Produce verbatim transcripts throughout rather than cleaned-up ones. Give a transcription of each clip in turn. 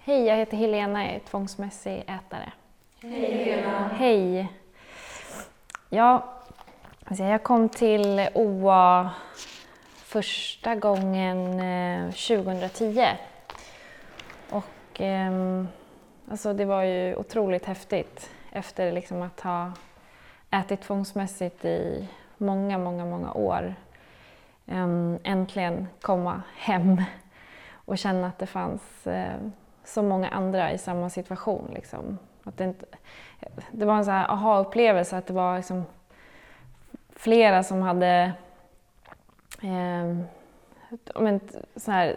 Hej, jag heter Helena, jag är tvångsmässig ätare. Hej Helena. Hej. Ja, alltså jag kom till O A första gången eh, tjugohundratio. Och eh, alltså det var ju otroligt häftigt efter liksom att ha ätit tvångsmässigt i många, många, många år. Um, äntligen komma hem och känna att det fanns uh, så många andra i samma situation. Liksom. Att det, inte, det var en sån här aha-upplevelse att det var liksom flera som hade um, men, så här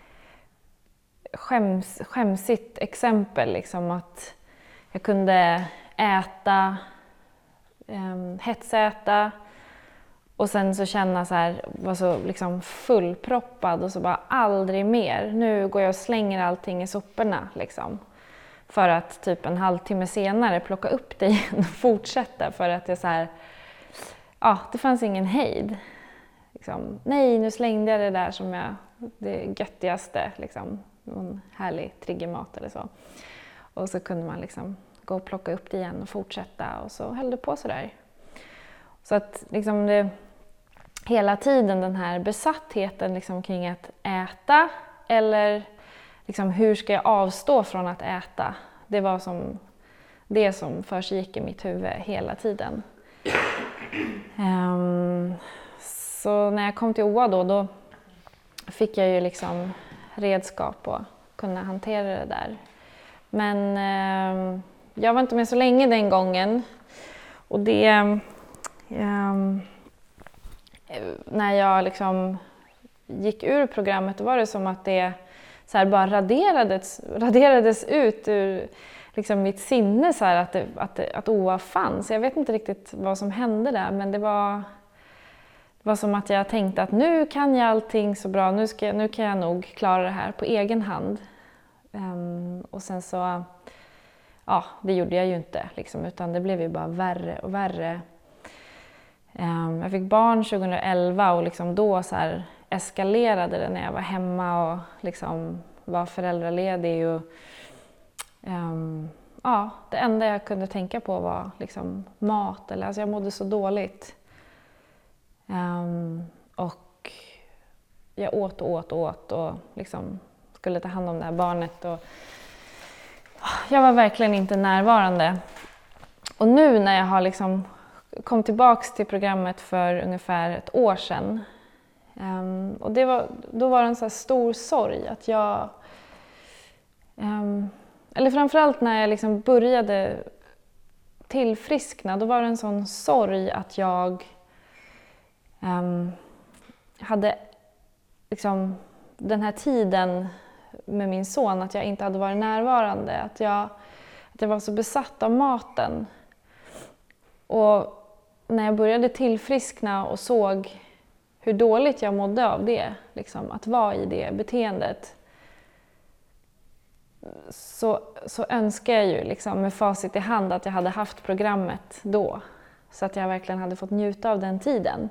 skäms, skämsigt exempel. Liksom, att jag kunde äta, um, hetsäta. Och sen så känna så här, var så liksom fullproppad och så bara aldrig mer. Nu går jag och slänger allting i soporna liksom. För att typ en halvtimme senare plocka upp det igen och fortsätta. För att det är så här, ja det fanns ingen hejd. Liksom, nej nu slängde jag det där som jag, det göttigaste liksom. Någon härlig triggermat eller så. Och så kunde man liksom gå och plocka upp det igen och fortsätta. Och så höll det på sådär. Så att liksom det, hela tiden den här besattheten liksom kring att äta eller liksom hur ska jag avstå från att äta. Det var som det som försiggick i mitt huvud hela tiden. Um, så när jag kom till O A då, då fick jag ju liksom redskap och kunna hantera det där. Men um, jag var inte med så länge den gången och det Um, när jag liksom gick ur programmet, då var det som att det så här bara raderades, raderades ut ur liksom mitt sinne, så här, att, det, att, det, att O A fanns. Jag vet inte riktigt vad som hände där, men det var, det var som att jag tänkte att nu kan jag allting så bra, nu, ska, nu kan jag nog klara det här på egen hand. Um, och sen så, ja det gjorde jag ju inte, liksom, utan det blev ju bara värre och värre. Jag fick barn tjugohundraelva och liksom då så här eskalerade det när jag var hemma och liksom var föräldraledig. Och, um, ja, det enda jag kunde tänka på var liksom mat. Eller, alltså jag mådde så dåligt. Um, och jag åt och åt och åt och liksom skulle ta hand om det här barnet. Och jag var verkligen inte närvarande. Och nu när jag har liksom kom tillbaks till programmet för ungefär ett år sedan. Um, och det var, då var det en så här stor sorg att jag... Um, eller framförallt när jag liksom började tillfriskna, då var det en sån sorg att jag um, hade liksom den här tiden med min son, att jag inte hade varit närvarande. Att jag, att jag var så besatt av maten. Och när jag började tillfriskna och såg hur dåligt jag mådde av det, liksom, att vara i det beteendet, så, så önskar jag ju liksom, med facit i hand att jag hade haft programmet då. Så att jag verkligen hade fått njuta av den tiden.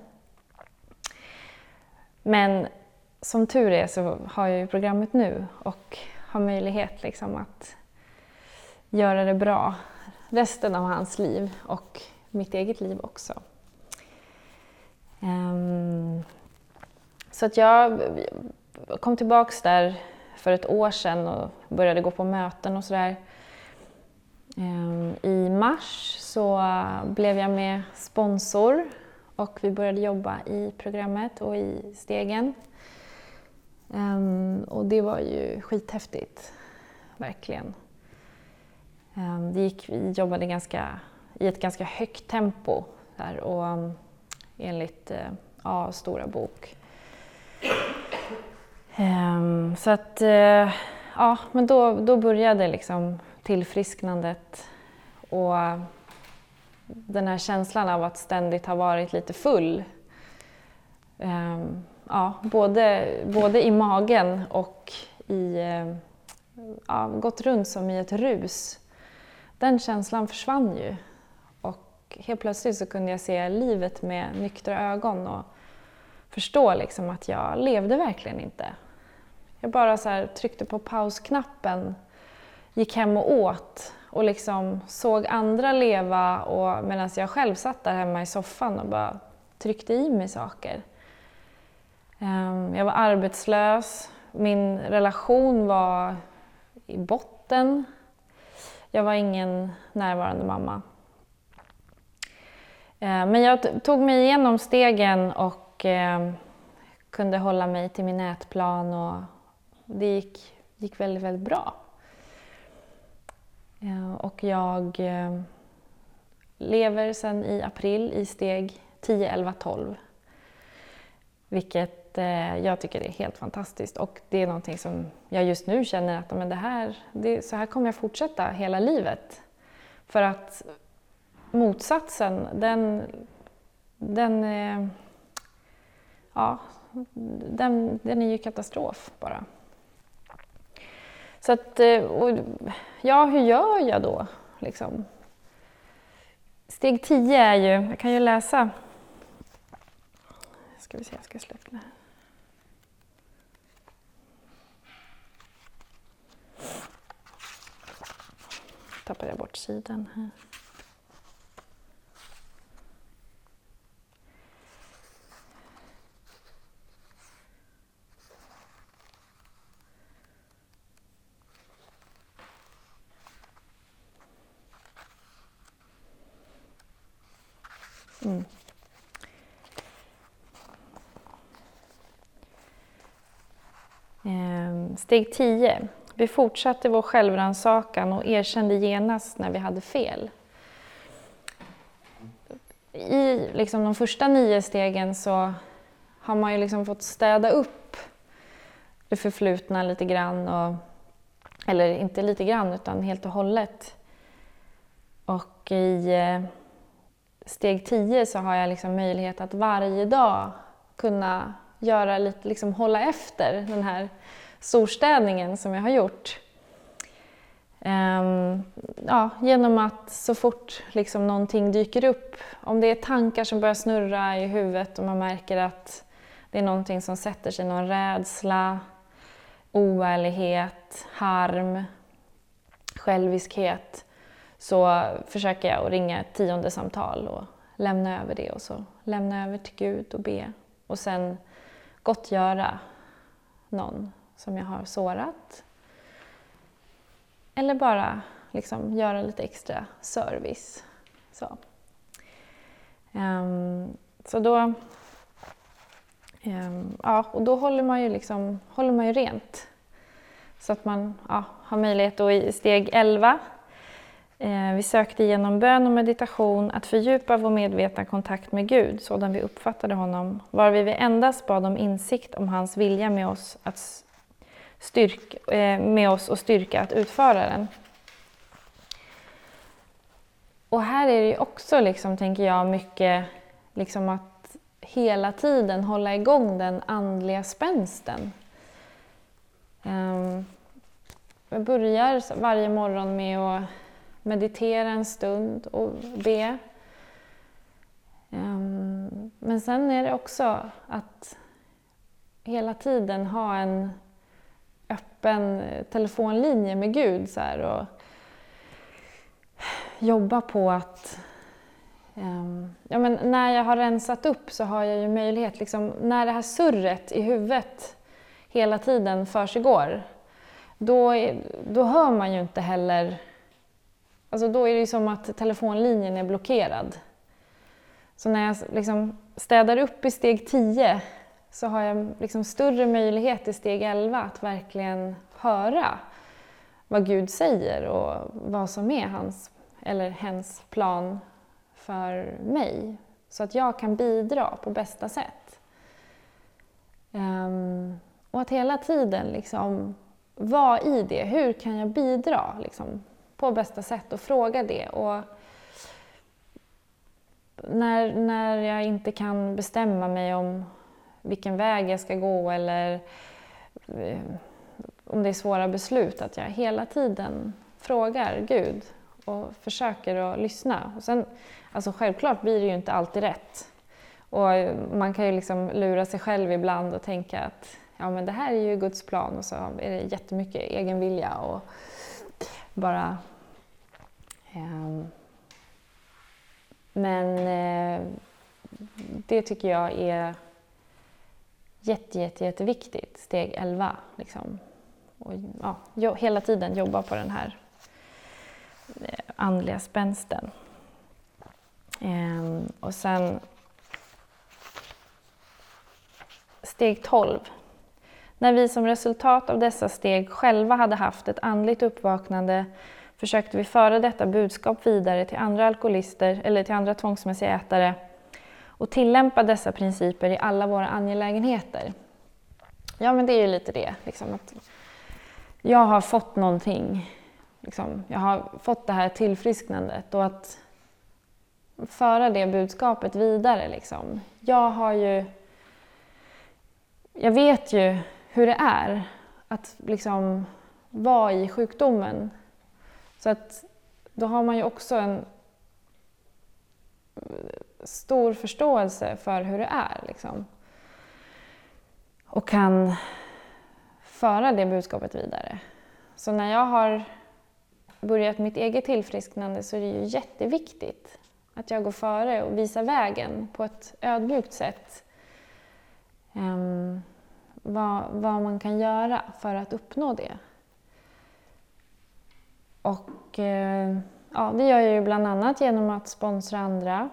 Men som tur är så har jag ju programmet nu och har möjlighet liksom, att göra det bra resten av hans liv och mitt eget liv också. Um, så att jag kom tillbaks där för ett år sedan och började gå på möten och sådär. Um, I mars så blev jag med sponsor och vi började jobba i programmet och i stegen. Um, och det var ju skithäftigt, verkligen. Um, det gick, vi jobbade ganska i ett ganska högt tempo där, och um, enligt uh, ja, Stora bok. Um, så att uh, ja, men då, då började liksom tillfrisknandet och uh, den här känslan av att ständigt ha varit lite full. Um, ja, både, både i magen och i, uh, ja, gått runt som i ett rus. Den känslan försvann ju. Helt plötsligt så kunde jag se livet med nyktra ögon och förstå liksom att jag levde verkligen inte. Jag bara så här tryckte på pausknappen gick hem och åt och liksom såg andra leva och medan jag själv satt där hemma i soffan och bara tryckte i mig saker. Jag var arbetslös, min relation var i botten. Jag var ingen närvarande mamma. Men jag tog mig igenom stegen och kunde hålla mig till min nätplan och det gick, gick väldigt, väldigt bra. Och jag lever sedan i april i steg tio, elva, tolv. Vilket jag tycker är helt fantastiskt och det är någonting som jag just nu känner att men det här, det, så här kommer jag fortsätta hela livet. För att motsatsen, den, den, ja, den, den är ju katastrof bara. Så att, och, ja, hur gör jag då? Liksom? Steg tio är ju, jag kan ju läsa. Ska vi se, jag ska släppa det här. Tappade jag bort sidan här. Mm. Steg tio. Vi fortsatte vår självrannsakan och erkände genast när vi hade fel. I liksom de första nio stegen så har man ju liksom fått städa upp det förflutna lite grann. Och, eller inte lite grann utan helt och hållet. Och i steg tio så har jag liksom möjlighet att varje dag kunna göra lite, liksom hålla efter den här storstädningen som jag har gjort. Um, ja, genom att så fort liksom någonting dyker upp, om det är tankar som börjar snurra i huvudet och man märker att det är någonting som sätter sig, någon rädsla, oärlighet, harm, själviskhet, så försöker jag att ringa ett tionde samtal och lämna över det och så lämna över till Gud och be. Och sen gottgöra någon som jag har sårat. Eller bara liksom göra lite extra service. Så, um, så då, um, ja, och då håller man ju, liksom, håller man ju rent. Så att man ja, har möjlighet då i steg elva. Eh, vi sökte genom bön och meditation att fördjupa vår medvetna kontakt med Gud sådan vi uppfattade honom, varvid vi endast bad om insikt om hans vilja med oss, att styrk, eh, med oss och styrka att utföra den. Och här är det ju också, liksom, tänker jag, mycket liksom att hela tiden hålla igång den andliga spänsten. Um, jag börjar varje morgon med att meditera en stund och be. Um, men sen är det också att hela tiden ha en öppen telefonlinje med Gud så här, och jobba på att um, ja, men när jag har rensat upp så har jag ju möjlighet, liksom, när det här surret i huvudet hela tiden försiggår, då, då hör man ju inte heller, alltså då är det ju som att telefonlinjen är blockerad. Så när jag liksom städar upp i steg tio så har jag liksom större möjlighet i steg elva att verkligen höra vad Gud säger och vad som är hans eller hens plan för mig. Så att jag kan bidra på bästa sätt. Um, och att hela tiden liksom vara i det. Hur kan jag bidra liksom, på bästa sätt och fråga det. Och när, när jag inte kan bestämma mig om vilken väg jag ska gå eller eh, om det är svåra beslut, att jag hela tiden frågar Gud och försöker att lyssna. Och sen, alltså självklart blir det ju inte alltid rätt. Och man kan ju liksom lura sig själv ibland och tänka att ja, men det här är ju Guds plan, och så är det jättemycket egen vilja. Och, bara. Eh, men eh, det tycker jag är jätte, jätte, jätteviktigt, steg elva. Liksom. Och, ja, jo, hela tiden jobba på den här eh, andliga spänsten. Eh, och sen steg tolv. När vi som resultat av dessa steg själva hade haft ett andligt uppvaknande försökte vi föra detta budskap vidare till andra alkoholister eller till andra tvångsmässiga ätare och tillämpa dessa principer i alla våra angelägenheter. Ja, men det är ju lite det. Liksom, att jag har fått någonting. Liksom, jag har fått det här tillfrisknandet och att föra det budskapet vidare. Liksom. Jag har ju... Jag vet ju hur det är att liksom vara i sjukdomen. Så att då har man ju också en stor förståelse för hur det är. Liksom. Och kan föra det budskapet vidare. Så när jag har börjat mitt eget tillfrisknande så är det ju jätteviktigt att jag går före och visar vägen på ett ödmjukt sätt. Um, vad, vad man kan göra för att uppnå det. Och uh, ja, det gör jag ju bland annat genom att sponsra andra.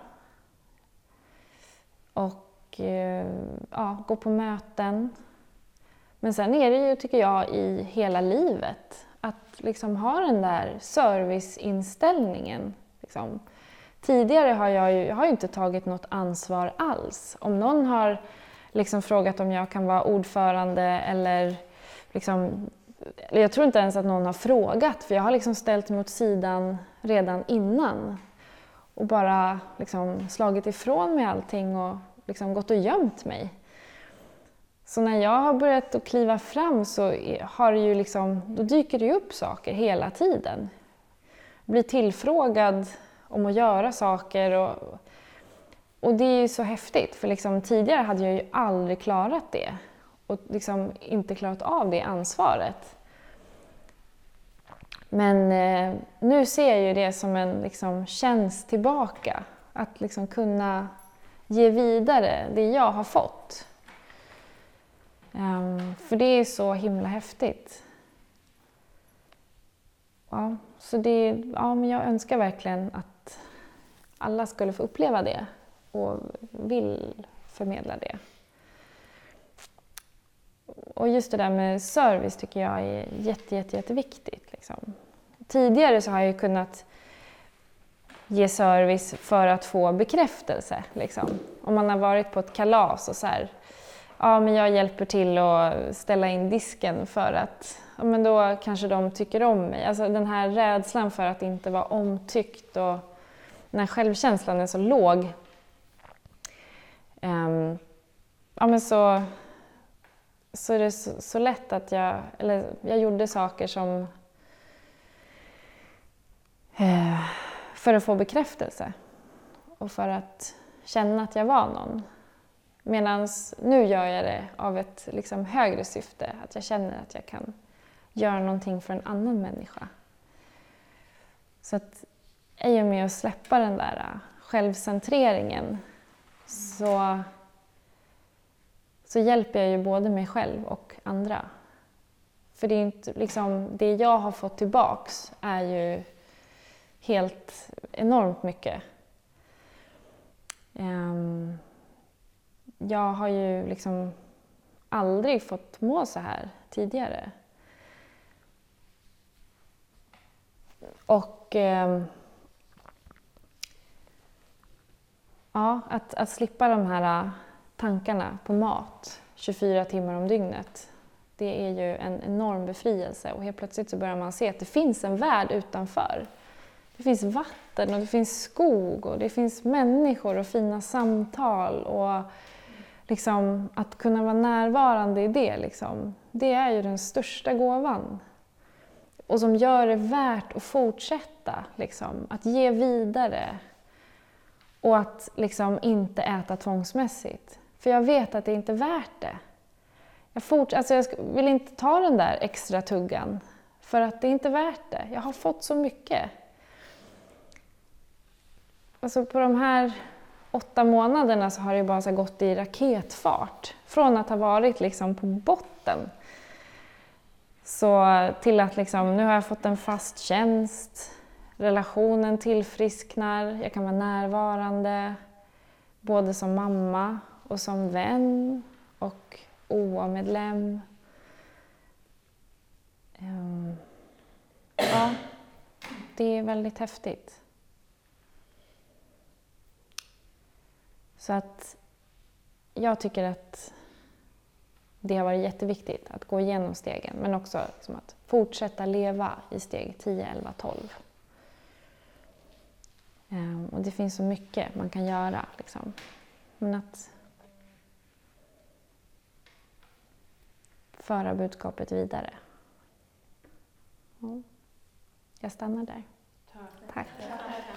Och uh, ja, gå på möten. Men sen är det ju, tycker jag, i hela livet. Att liksom ha den där serviceinställningen. Liksom. Tidigare har jag ju jag har ju inte tagit något ansvar alls. Om någon har liksom frågat om jag kan vara ordförande eller liksom, jag tror inte ens att någon har frågat, för jag har liksom ställt mig åt sidan redan innan och bara liksom slagit ifrån mig allting och liksom gått och gömt mig. Så när jag har börjat att kliva fram så har det ju liksom, då dyker det ju upp saker hela tiden. Jag blir tillfrågad om att göra saker och Och det är ju så häftigt, för liksom tidigare hade jag ju aldrig klarat det. Och liksom inte klarat av det ansvaret. Men eh, nu ser jag ju det som en liksom, tjänst tillbaka. Att liksom kunna ge vidare det jag har fått. Um, för det är så himla häftigt. Ja, så det, ja, men jag önskar verkligen att alla skulle få uppleva det. Och vill förmedla det. Och just det där med service tycker jag är jätte, jätte, jätteviktigt. Liksom. Tidigare så har jag ju kunnat ge service för att få bekräftelse. Liksom. Om man har varit på ett kalas och så här, ja men jag hjälper till att ställa in disken för att, ja men då kanske de tycker om mig. Alltså den här rädslan för att inte vara omtyckt och när självkänslan är så låg. Um, ja, men så, så är det så, så lätt att jag, eller jag gjorde saker som eh, för att få bekräftelse och för att känna att jag var någon. Medan nu gör jag det av ett liksom, högre syfte, att jag känner att jag kan göra någonting för en annan människa. Så att i och med att släppa den där självcentreringen Så, så hjälper jag ju både mig själv och andra. För det är inte, liksom, det jag har fått tillbaks är ju helt enormt mycket. Um, jag har ju liksom aldrig fått må så här tidigare. Och um, ja, att, att slippa de här tankarna på mat tjugofyra timmar om dygnet, det är ju en enorm befrielse. Och helt plötsligt så börjar man se att det finns en värld utanför. Det finns vatten och det finns skog och det finns människor och fina samtal. Och liksom, att kunna vara närvarande i det, liksom, det är ju den största gåvan. Och som gör det värt att fortsätta, liksom, att ge vidare. Och att liksom inte äta tvångsmässigt. För jag vet att det inte är värt det. Jag, fort, alltså jag vill inte ta den där extra tuggan. För att det är inte värt det. Jag har fått så mycket. Alltså på de här åtta månaderna så har det bara så gått i raketfart. Från att ha varit liksom på botten. Så till att liksom, nu har jag fått en fast tjänst. Relationen tillfrisknar. Jag kan vara närvarande. Både som mamma och som vän. Och O A-medlem. Um, ja, det är väldigt häftigt. Så att jag tycker att det har varit jätteviktigt att gå igenom stegen. Men också liksom att fortsätta leva i steg tio, elva, tolv. Um, och det finns så mycket man kan göra. Liksom. Men att föra budskapet vidare. Ja. Jag stannar där. Tack.